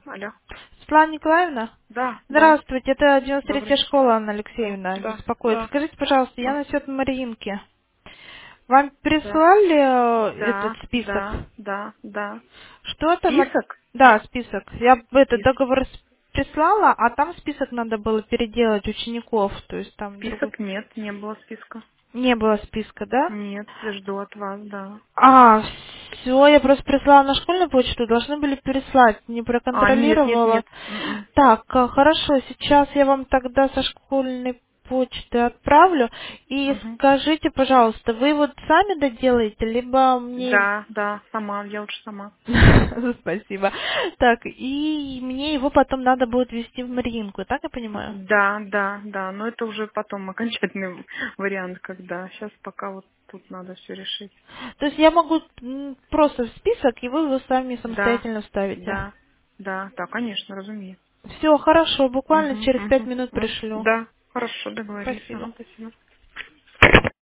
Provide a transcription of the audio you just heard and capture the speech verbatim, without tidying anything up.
Алло. Светлана Николаевна? Да, да. Здравствуйте, это девяносто третья Добрый. школа, Анна Да, Алексеевна да, беспокоит. да, Скажите, пожалуйста, я да, насчет Маринки. Вам да, прислали э, этот да, список? да, да, да. Что там? от- Список? Да, список. Я б этот Спис... договор с- прислала, а там список надо было переделать учеников, то есть там другой. Список нет, не было списка. Не было списка, да? Нет, жду от вас, да. А, все, я просто прислала на школьную почту, должны были переслать, не А, нет, нет, проконтролировала. нет. М-м. Так, а, хорошо, сейчас я вам тогда со школьной почты отправлю. И Мгм. скажите, пожалуйста, вы вот сами доделаете, либо мне... Да, да, сама, я лучше сама. Спасибо. Так, и мне его потом надо будет ввести в Мариинку, так я понимаю? Да, да, да, но это уже потом окончательный вариант, когда. Сейчас пока вот тут надо все решить. То есть я могу м, просто в список, и вы его сами Да, самостоятельно вставите. да, да, да, конечно, разумеется. Все, хорошо, буквально Угу, через пять угу. минут Ну, пришлю. да, хорошо, договорились. Спасибо. Ага, спасибо.